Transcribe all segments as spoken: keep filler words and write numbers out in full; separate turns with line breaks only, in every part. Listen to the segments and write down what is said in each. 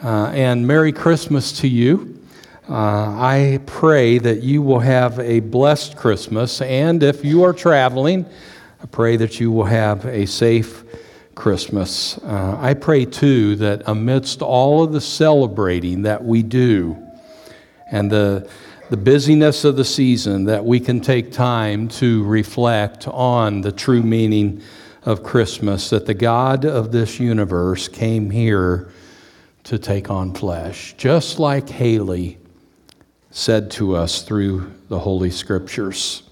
uh, and Merry Christmas to you. Uh, I pray that you will have a blessed Christmas, and if you are traveling, I pray that you will have a safe Christmas. Uh, I pray, too, that amidst all of the celebrating that we do and the, the busyness of the season, that we can take time to reflect on the true meaning of Christmas, that the God of this universe came here to take on flesh, just like Haley said to us through the Holy Scriptures.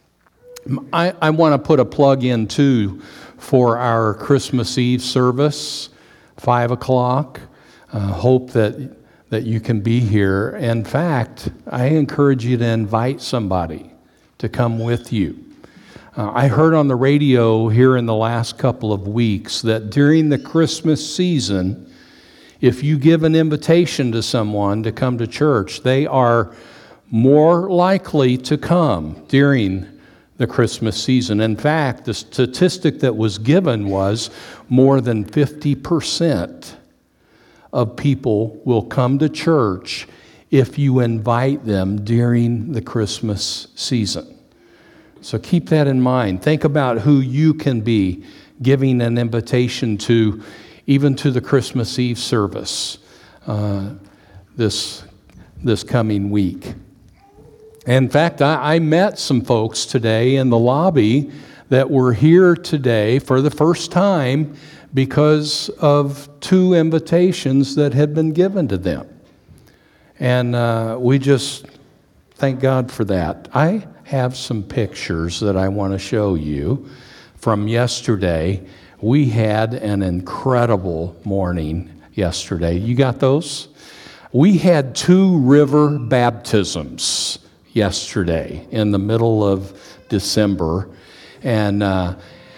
I, I want to put a plug in, too, for our Christmas Eve service, five o'clock. Uh, hope that, that you can be here. In fact, I encourage you to invite somebody to come with you. Uh, I heard on the radio here in the last couple of weeks that during the Christmas season, if you give an invitation to someone to come to church, they are more likely to come during the Christmas season. In fact, the statistic that was given was more than fifty percent of people will come to church if you invite them during the Christmas season. So keep that in mind. Think about who you can be giving an invitation to, even to the Christmas Eve service uh, this, this coming week. In fact, I, I met some folks today in the lobby that were here today for the first time because of two invitations that had been given to them. And uh, we just thank God for that. I have some pictures that I want to show you from yesterday. We had an incredible morning yesterday. You got those? We had two river baptisms yesterday in the middle of December. And uh,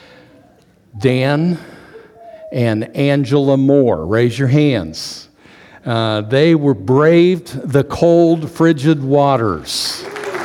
Dan and Angela Moore, raise your hands. Uh, they were braved the cold, frigid waters.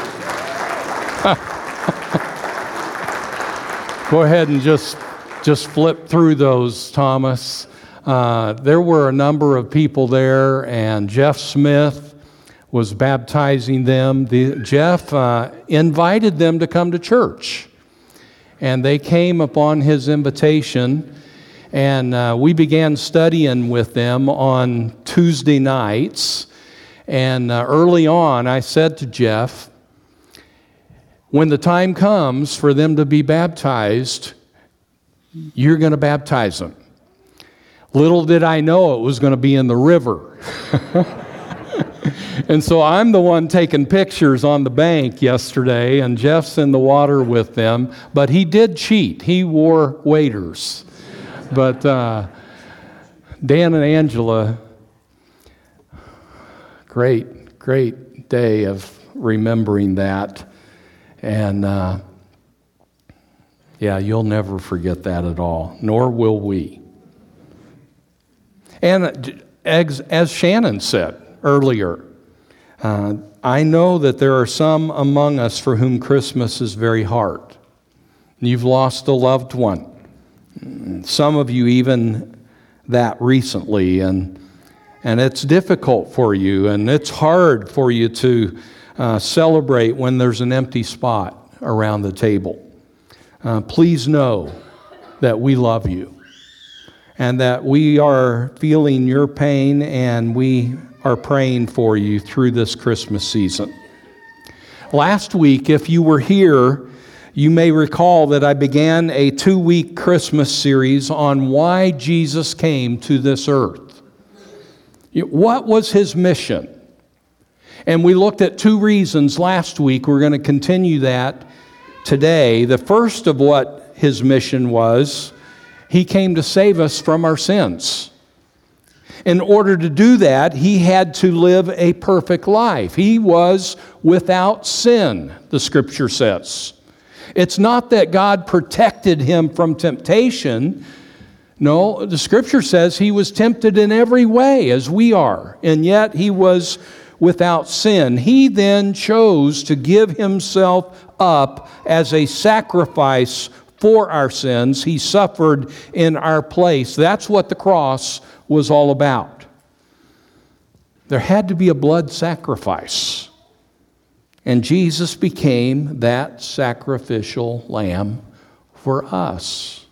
Go ahead and just just flip through those, Thomas. Uh, there were a number of people there, and Jeff Smith was baptizing them. The, Jeff uh, invited them to come to church, and they came upon his invitation, and uh, we began studying with them on Tuesday nights. And uh, early on, I said to Jeff, when the time comes for them to be baptized, you're going to baptize them. Little did I know it was going to be in the river. And so I'm the one taking pictures on the bank yesterday, and Jeff's in the water with them. But he did cheat. He wore waders. But uh, Dan and Angela, great, great day of remembering that. And, uh, yeah, you'll never forget that at all, nor will we. And as, as Shannon said earlier, uh, I know that there are some among us for whom Christmas is very hard. You've lost a loved one. Some of you even that recently, and and it's difficult for you, and it's hard for you to Uh, celebrate when there's an empty spot around the table. Uh, please know that we love you and that we are feeling your pain, and we are praying for you through this Christmas season. Last week, if you were here, you may recall that I began a two-week Christmas series on why Jesus came to this earth. What was his mission? And we looked at two reasons last week. We're going to continue that today. The first of what his mission was, he came to save us from our sins. In order to do that, he had to live a perfect life. He was without sin, the Scripture says. It's not that God protected him from temptation. No, the Scripture says he was tempted in every way as we are, and yet he was without sin. He then chose to give himself up as a sacrifice for our sins. He suffered in our place. That's what the cross was all about. There had to be a blood sacrifice. And Jesus became that sacrificial lamb for us.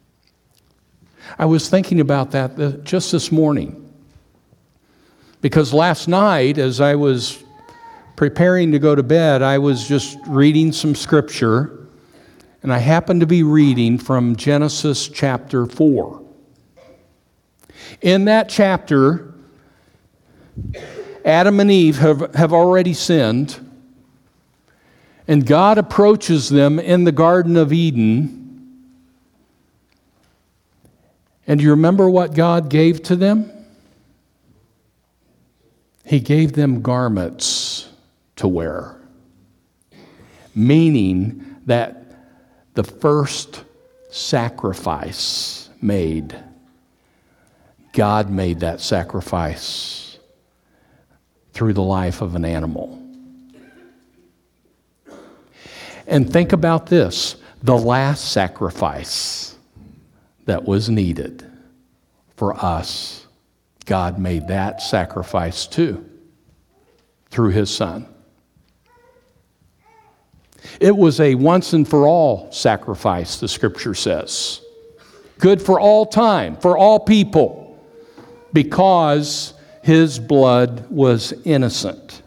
I was thinking about that just this morning. Because last night, as I was preparing to go to bed, I was just reading some scripture, and I happened to be reading from Genesis chapter four. In that chapter, Adam and Eve have, have already sinned, and God approaches them in the Garden of Eden. And do you remember what God gave to them? He gave them garments to wear, meaning that the first sacrifice made, God made that sacrifice through the life of an animal. And think about this, the last sacrifice that was needed for us, God made that sacrifice too, through His Son. It was a once and for all sacrifice, the Scripture says. Good for all time, for all people, because His blood was innocent.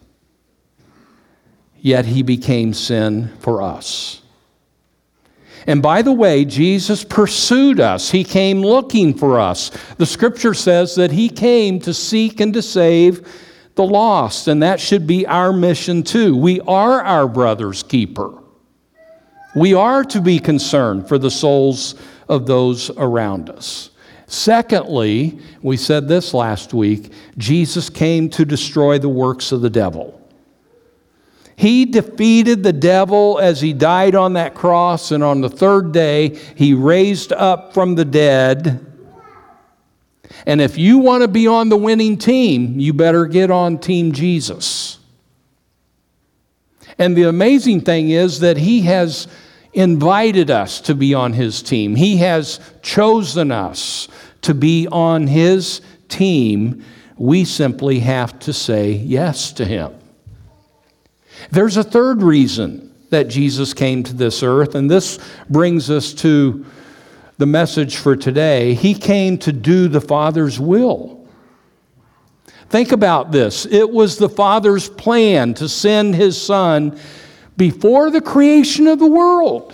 Yet He became sin for us. And by the way, Jesus pursued us. He came looking for us. The Scripture says that He came to seek and to save the lost, and that should be our mission too. We are our brother's keeper. We are to be concerned for the souls of those around us. Secondly, we said this last week, Jesus came to destroy the works of the devil. He defeated the devil as He died on that cross, and on the third day, He raised up from the dead. And if you want to be on the winning team, you better get on Team Jesus. And the amazing thing is that He has invited us to be on His team. He has chosen us to be on His team. We simply have to say yes to Him. There's a third reason that Jesus came to this earth, and this brings us to the message for today. He came to do the Father's will. Think about this. It was the Father's plan to send His Son before the creation of the world.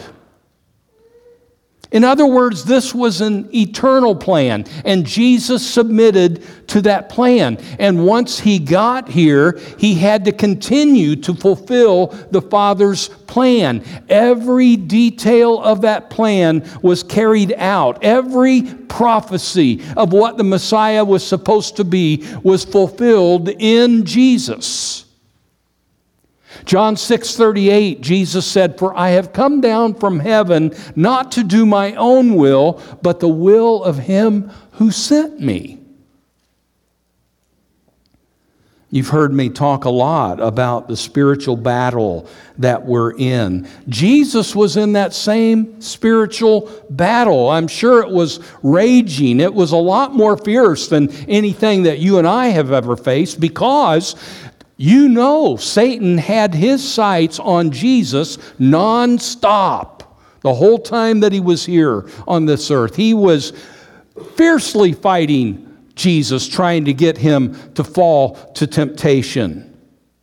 In other words, this was an eternal plan, and Jesus submitted to that plan. And once He got here, He had to continue to fulfill the Father's plan. Every detail of that plan was carried out. Every prophecy of what the Messiah was supposed to be was fulfilled in Jesus. John six thirty-eight, Jesus said, "For I have come down from heaven not to do my own will, but the will of Him who sent me." You've heard me talk a lot about the spiritual battle that we're in. Jesus was in that same spiritual battle. I'm sure it was raging. It was a lot more fierce than anything that you and I have ever faced, because you know Satan had his sights on Jesus nonstop the whole time that He was here on this earth. He was fiercely fighting Jesus, trying to get Him to fall to temptation.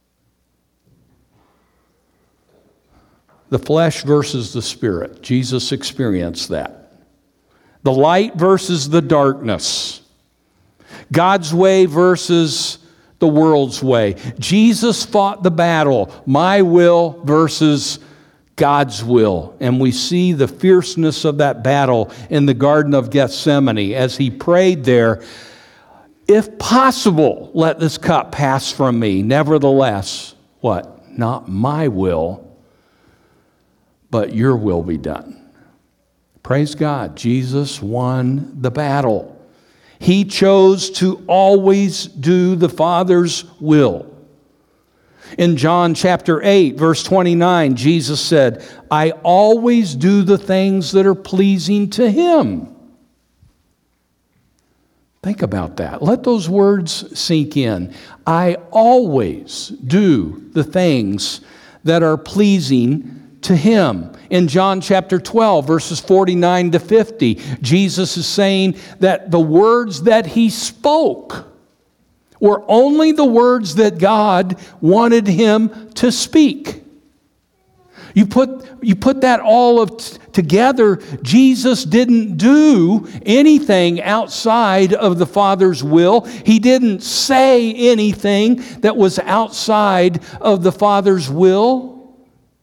The flesh versus the spirit. Jesus experienced that. The light versus the darkness. God's way versus the world's way. Jesus fought the battle, my will versus God's will. And we see the fierceness of that battle in the Garden of Gethsemane as He prayed there, "If possible, let this cup pass from me. Nevertheless," what? "Not my will, but your will be done." Praise God. Jesus won the battle. He chose to always do the Father's will. In John chapter eight, verse twenty-nine, Jesus said, "I always do the things that are pleasing to Him." Think about that. Let those words sink in. I always do the things that are pleasing to Him. In John chapter twelve, verses forty-nine to fifty, Jesus is saying that the words that He spoke were only the words that God wanted Him to speak. You put, you put that all of t- together, Jesus didn't do anything outside of the Father's will. He didn't say anything that was outside of the Father's will.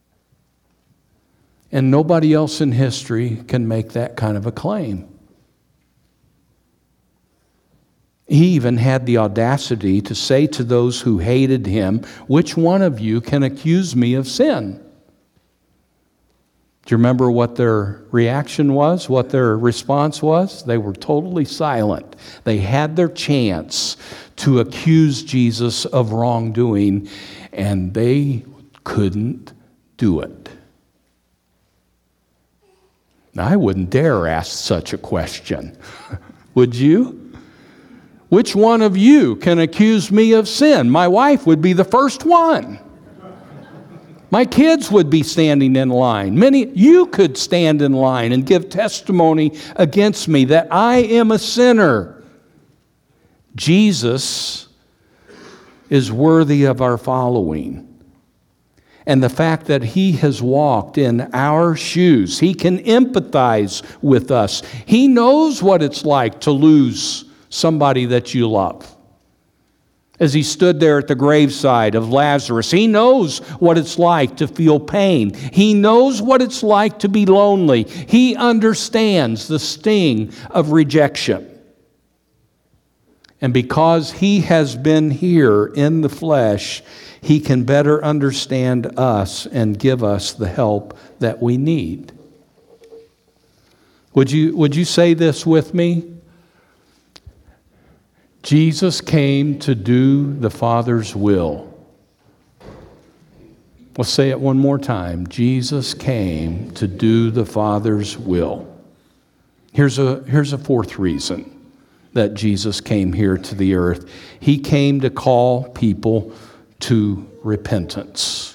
And nobody else in history can make that kind of a claim. He even had the audacity to say to those who hated Him, "Which one of you can accuse me of sin?" Do you remember what their reaction was, what their response was? They were totally silent. They had their chance to accuse Jesus of wrongdoing, and they couldn't do it. Now, I wouldn't dare ask such a question. Would you? Which one of you can accuse me of sin? My wife would be the first one. My kids would be standing in line. Many, you could stand in line and give testimony against me that I am a sinner. Jesus is worthy of our following. And the fact that He has walked in our shoes, He can empathize with us. He knows what it's like to lose somebody that you love. As He stood there at the graveside of Lazarus, He knows what it's like to feel pain. He knows what it's like to be lonely. He understands the sting of rejection. And because He has been here in the flesh, He can better understand us and give us the help that we need. Would you, would you say this with me? Jesus came to do the Father's will. Let's say it one more time. Jesus came to do the Father's will. Here's a, here's a fourth reason that Jesus came here to the earth. He came to call people to repentance.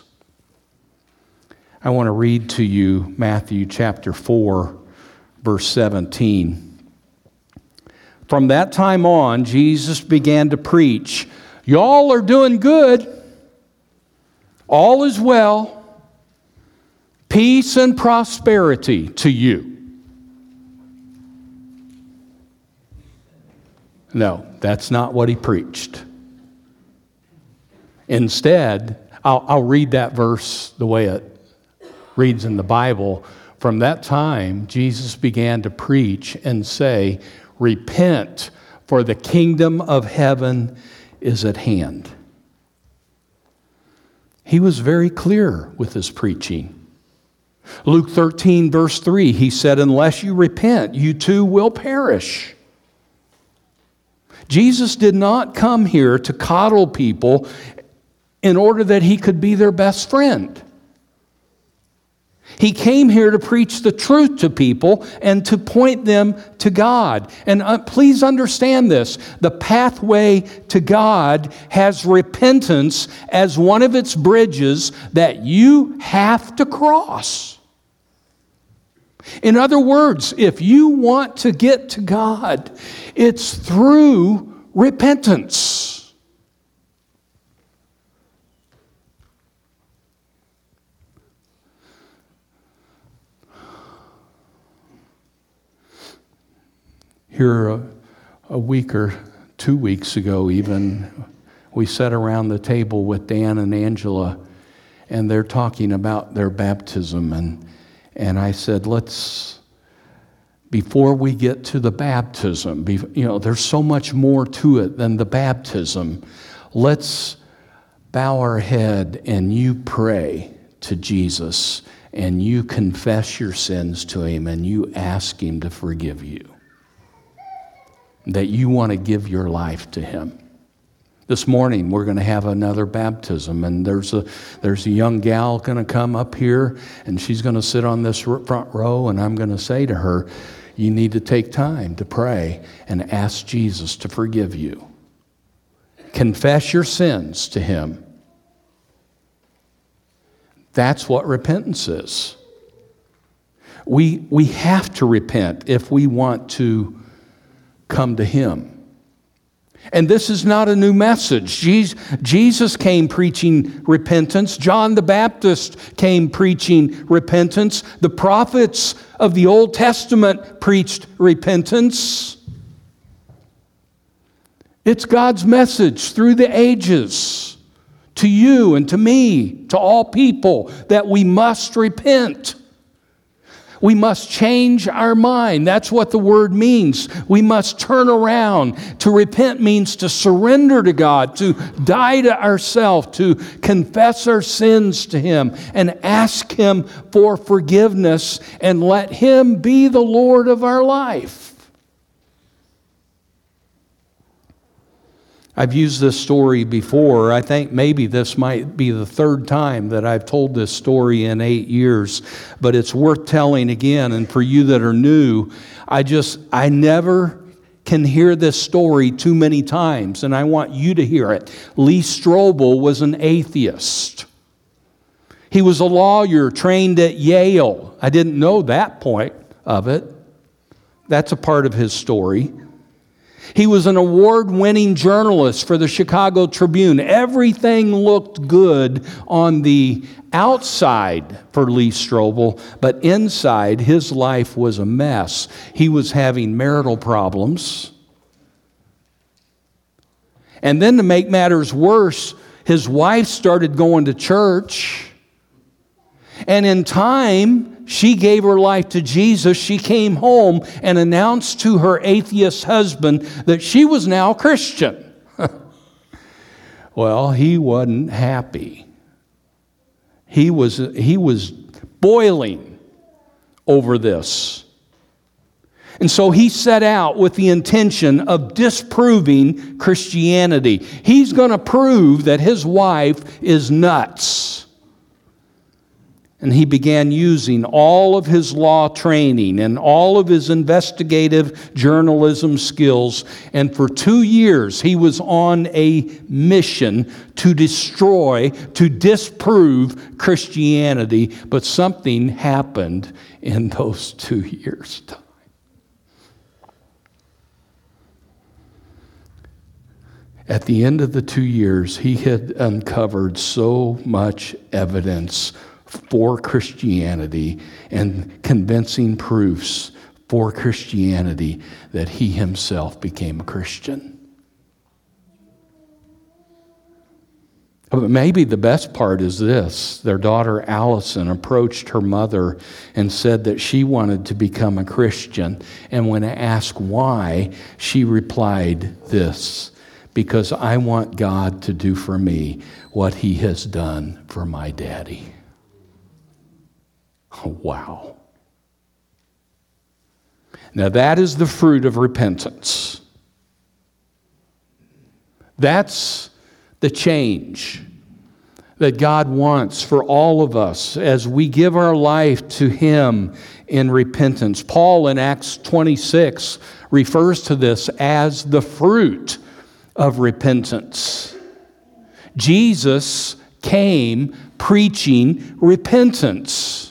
I want to read to you Matthew chapter four, verse seventeen. From that time on, Jesus began to preach, "Y'all are doing good. All is well. Peace and prosperity to you." No, that's not what He preached. Instead, I'll, I'll read that verse the way it reads in the Bible. From that time, Jesus began to preach and say, "Repent, for the kingdom of heaven is at hand." He was very clear with His preaching. Luke thirteen, verse three, He said, "Unless you repent, you too will perish." Jesus did not come here to coddle people in order that He could be their best friend. He came here to preach the truth to people and to point them to God. And uh, please understand this. The pathway to God has repentance as one of its bridges that you have to cross. In other words, if you want to get to God, it's through repentance. Here a, a week or two weeks ago even, we sat around the table with Dan and Angela, and they're talking about their baptism. And, and I said, let's, before we get to the baptism, be, you know, there's so much more to it than the baptism. Let's bow our head and you pray to Jesus, and you confess your sins to Him, and you ask Him to forgive you. That you want to give your life to Him. This morning we're going to have another baptism, and there's a there's a young gal going to come up here, and she's going to sit on this front row, and I'm going to say to her, you need to take time to pray and ask Jesus to forgive you. Confess your sins to Him. That's what repentance is. We, we have to repent if we want to come to Him. And this is not a new message. Jesus came preaching repentance. John the Baptist came preaching repentance. The prophets of the Old Testament preached repentance. It's God's message through the ages to you and to me, to all people, that we must repent. We must change our mind. That's what the word means. We must turn around. To repent means to surrender to God, to die to ourselves, to confess our sins to Him and ask Him for forgiveness and let Him be the Lord of our life. I've used this story before. I think maybe this might be the third time that I've told this story in eight years, but it's worth telling again. And for you that are new, I just, I never can hear this story too many times, and I want you to hear it. Lee Strobel was an atheist. He was a lawyer trained at Yale. I didn't know that point of it. That's a part of his story. He was an award-winning journalist for the Chicago Tribune. Everything looked good on the outside for Lee Strobel, but inside his life was a mess. He was having marital problems. And then to make matters worse, his wife started going to church. And in time, she gave her life to Jesus. She came home and announced to her atheist husband that she was now a Christian. Well, he wasn't happy. He was, he was boiling over this. And so he set out with the intention of disproving Christianity. He's going to prove that his wife is nuts. And he began using all of his law training and all of his investigative journalism skills. And for two years, he was on a mission to destroy, to disprove Christianity. But something happened in those two years' time. At the end of the two years, he had uncovered so much evidence for Christianity and convincing proofs for Christianity that he himself became a Christian. But maybe the best part is this. Their daughter Allison approached her mother and said that she wanted to become a Christian. And when asked why, she replied this: because I want God to do for me what He has done for my daddy. Wow. Now that is the fruit of repentance. That's the change that God wants for all of us as we give our life to Him in repentance. Paul in Acts twenty-six refers to this as the fruit of repentance. Jesus came preaching repentance.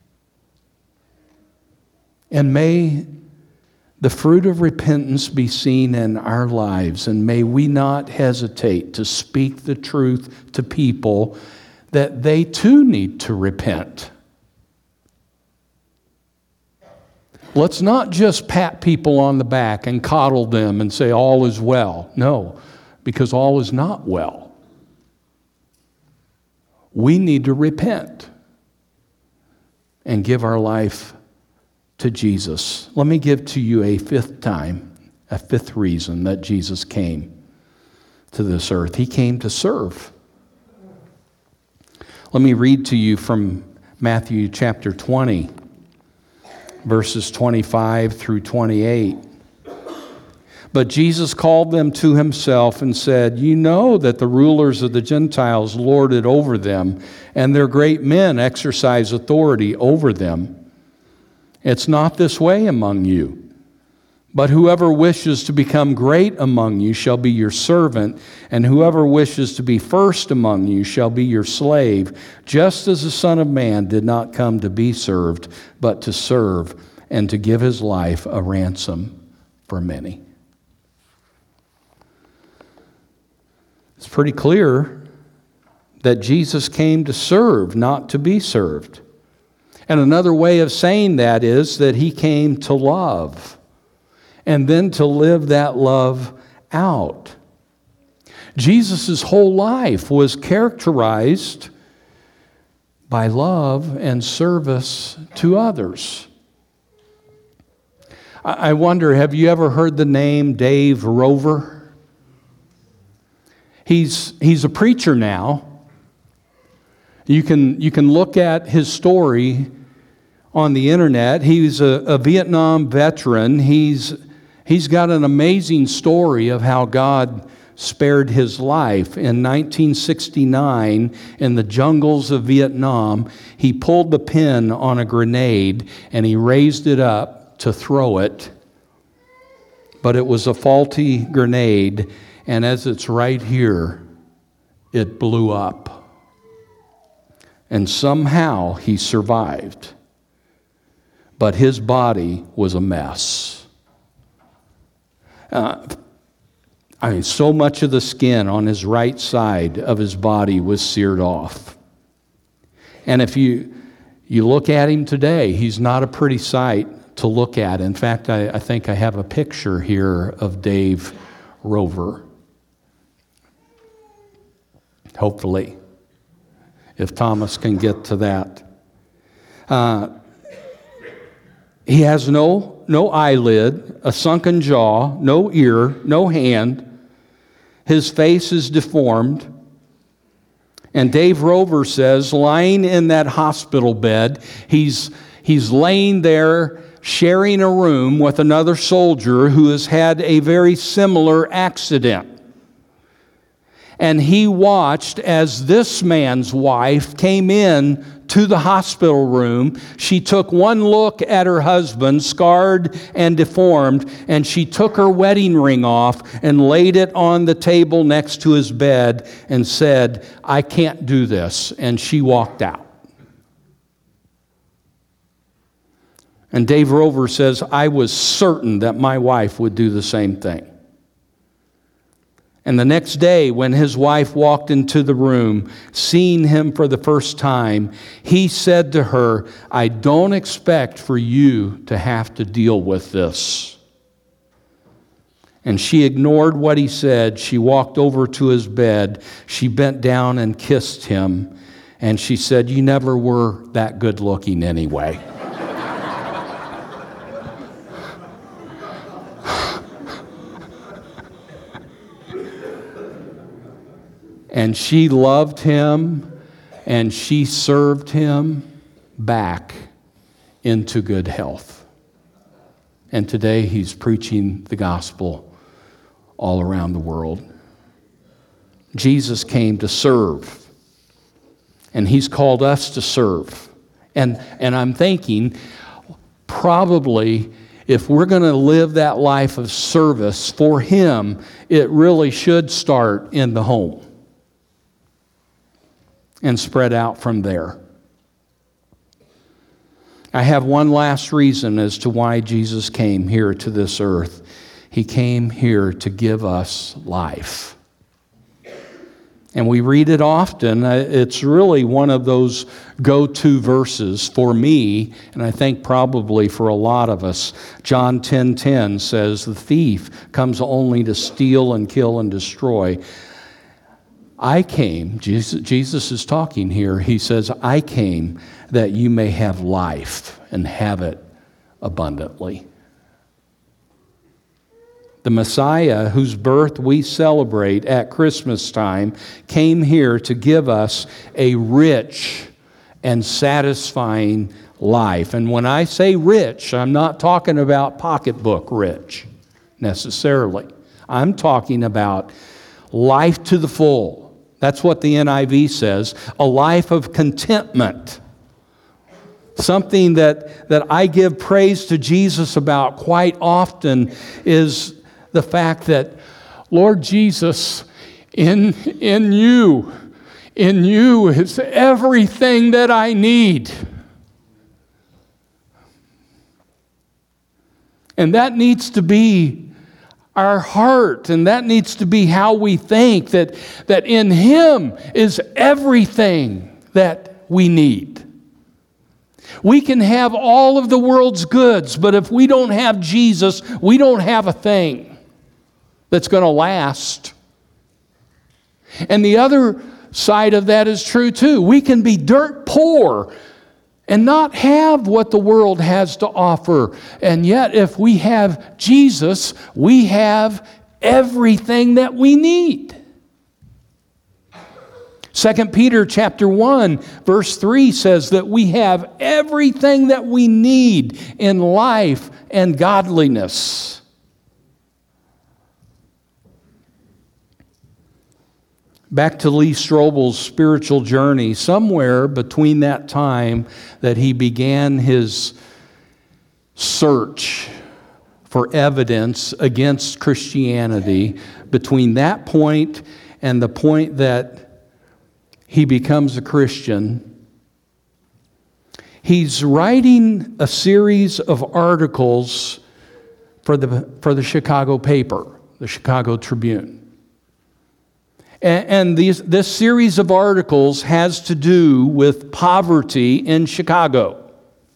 And may the fruit of repentance be seen in our lives, and may we not hesitate to speak the truth to people that they too need to repent. Let's not just pat people on the back and coddle them and say all is well. No, because all is not well. We need to repent and give our life to Jesus. Let me give to you a fifth time, a fifth reason that Jesus came to this earth. He came to serve. Let me read to you from Matthew chapter twenty, verses twenty-five through twenty-eight. But Jesus called them to Himself and said, "You know that the rulers of the Gentiles lord it over them, and their great men exercise authority over them. It's not this way among you. But whoever wishes to become great among you shall be your servant, and whoever wishes to be first among you shall be your slave, just as the Son of Man did not come to be served, but to serve, and to give his life a ransom for many. It's pretty clear that Jesus came to serve, not to be served. And another way of saying that is that he came to love, and then to live that love out. Jesus' whole life was characterized by love and service to others. I wonder, have you ever heard the name Dave Rover? He's, he's a preacher now. You can, you can look at his story on the internet. He's a, a Vietnam veteran. He's He's got an amazing story of how God spared his life. In nineteen sixty-nine, in the jungles of Vietnam, he pulled the pin on a grenade and he raised it up to throw it. But it was a faulty grenade, and as it's right here, it blew up. And somehow he survived. But his body was a mess. Uh, I mean, so much of the skin on his right side of his body was seared off. And if you you look at him today, he's not a pretty sight to look at. In fact, I, I think I have a picture here of Dave Rover. Hopefully, if Thomas can get to that. Uh, he has no No eyelid, a sunken jaw, no ear, no hand. His face is deformed. And Dave Rover says, lying in that hospital bed, he's, he's laying there sharing a room with another soldier who has had a very similar accident. And he watched as this man's wife came in to the hospital room. She took one look at her husband, scarred and deformed, and she took her wedding ring off and laid it on the table next to his bed and said, "I can't do this." And she walked out. And Dave Rover says, "I was certain that my wife would do the same thing." And the next day, when his wife walked into the room, seeing him for the first time, he said to her, "I don't expect for you to have to deal with this." And she ignored what he said. She walked over to his bed. She bent down and kissed him. And she said, "You never were that good looking anyway." And she loved him, and she served him back into good health. And today he's preaching the gospel all around the world. Jesus came to serve, and he's called us to serve. And, and I'm thinking, probably if we're going to live that life of service for him, it really should start in the home and spread out from there. I have one last reason as to why Jesus came here to this earth. He came here to give us life. And we read it often. It's really one of those go-to verses for me, and I think probably for a lot of us. John ten ten says, "The thief comes only to steal and kill and destroy. I came," Jesus, Jesus is talking here, he says, "I came that you may have life and have it abundantly." The Messiah, whose birth we celebrate at Christmas time, came here to give us a rich and satisfying life. And when I say rich, I'm not talking about pocketbook rich necessarily. I'm talking about life to the full. That's what the N I V says, a life of contentment. Something that, that I give praise to Jesus about quite often is the fact that, Lord Jesus, in, in you, in you is everything that I need. And that needs to be our heart, and that needs to be how we think, that, that in Him is everything that we need. We can have all of the world's goods, but if we don't have Jesus, we don't have a thing that's going to last. And the other side of that is true too. We can be dirt poor and not have what the world has to offer. And yet, if we have Jesus, we have everything that we need. Second Peter chapter one, verse three says that we have everything that we need in life and godliness. Back to Lee Strobel's spiritual journey, somewhere between that time that he began his search for evidence against Christianity, between that point and the point that he becomes a Christian, he's writing a series of articles for the, for the Chicago paper, the Chicago Tribune. And, and these, this series of articles has to do with poverty in Chicago.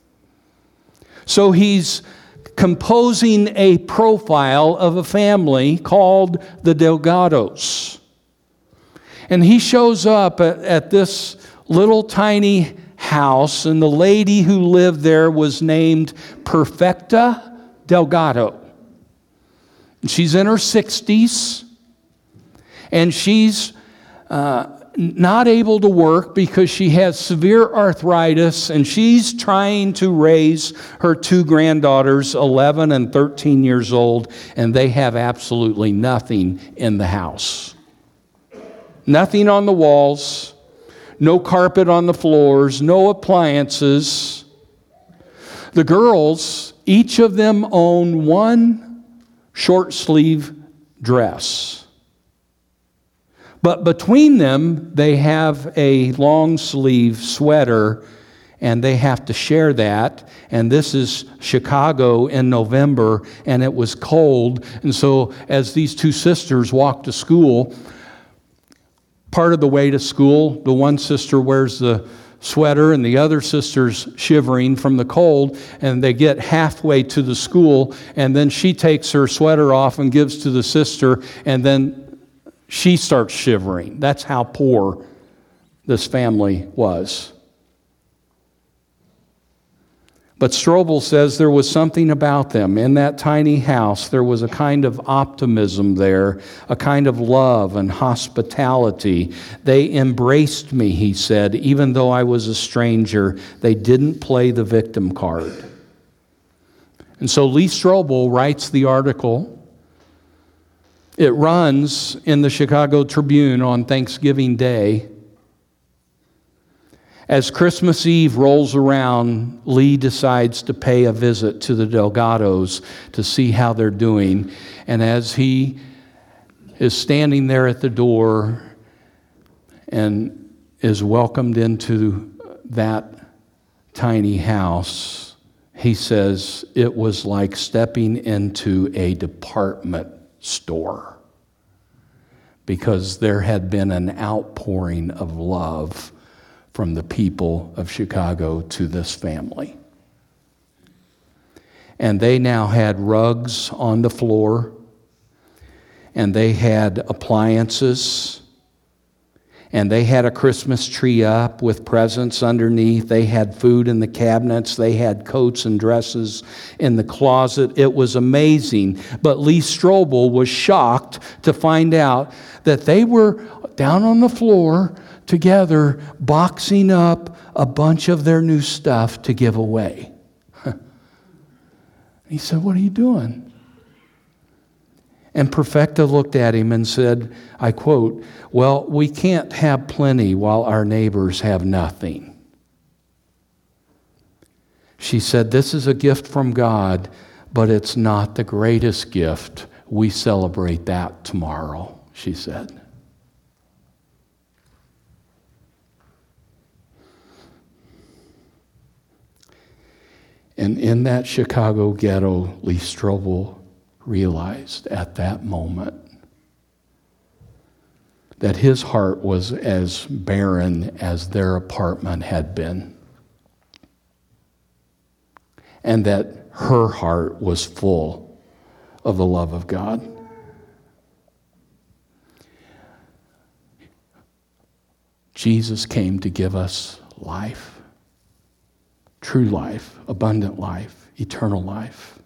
So he's composing a profile of a family called the Delgados. And he shows up at, at this little tiny house, and the lady who lived there was named Perfecta Delgado. She's in her sixties, and she's uh, not able to work because she has severe arthritis, and she's trying to raise her two granddaughters, eleven and thirteen years old, and they have absolutely nothing in the house. Nothing on the walls, no carpet on the floors, no appliances. The girls, each of them own one short sleeve dress. But between them, they have a long sleeve sweater, and they have to share that. And this is Chicago in November, and it was cold. And so as these two sisters walk to school, part of the way to school, the one sister wears the sweater and the other sister's shivering from the cold, and they get halfway to the school, and then she takes her sweater off and gives to the sister, and then she starts shivering. That's how poor this family was. But Strobel says there was something about them. In that tiny house, there was a kind of optimism there, a kind of love and hospitality. They embraced me, he said, even though I was a stranger. They didn't play the victim card. And so Lee Strobel writes the article. It runs in the Chicago Tribune on Thanksgiving Day. As Christmas Eve rolls around, Lee decides to pay a visit to the Delgados to see how they're doing. And as he is standing there at the door and is welcomed into that tiny house, he says it was like stepping into a department store, because there had been an outpouring of love from the people of Chicago to this family. And they now had rugs on the floor, and they had appliances, and they had a Christmas tree up with presents underneath. They had food in the cabinets. They had coats and dresses in the closet. It was amazing. But Lee Strobel was shocked to find out that they were down on the floor together, boxing up a bunch of their new stuff to give away. He said, "What are you doing?" And Perfecta looked at him and said, I quote, "Well, we can't have plenty while our neighbors have nothing." She said, this is a gift from God, but it's not the greatest gift. We celebrate that tomorrow, she said. And in that Chicago ghetto, Lee Strobel realized at that moment that his heart was as barren as their apartment had been, and that her heart was full of the love of God. Jesus came to give us life. True life, abundant life, eternal life.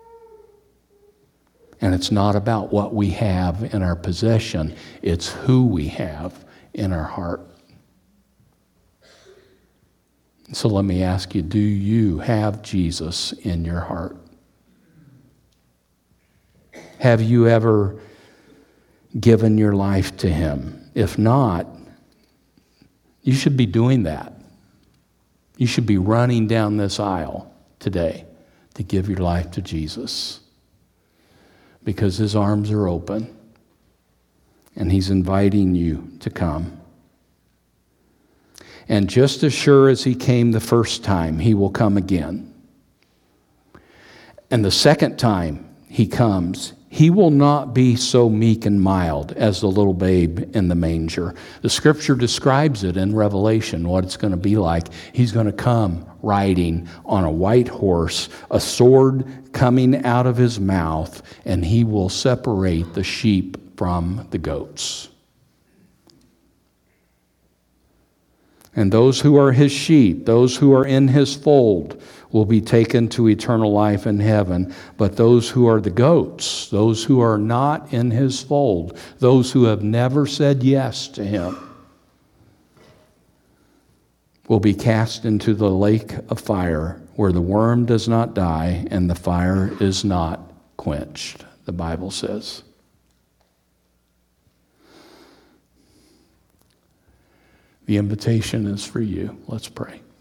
And it's not about what we have in our possession, it's who we have in our heart. So let me ask you, do you have Jesus in your heart? Have you ever given your life to him? If not, you should be doing that. You should be running down this aisle today to give your life to Jesus, because his arms are open and he's inviting you to come. And just as sure as he came the first time, he will come again. And the second time he comes, he will not be so meek and mild as the little babe in the manger. The scripture describes it in Revelation, what it's going to be like. He's going to come riding on a white horse, a sword coming out of his mouth, and he will separate the sheep from the goats. And those who are his sheep, those who are in his fold, will be taken to eternal life in heaven. But those who are the goats, those who are not in his fold, those who have never said yes to him, will be cast into the lake of fire, where the worm does not die and the fire is not quenched, the Bible says. The invitation is for you. Let's pray.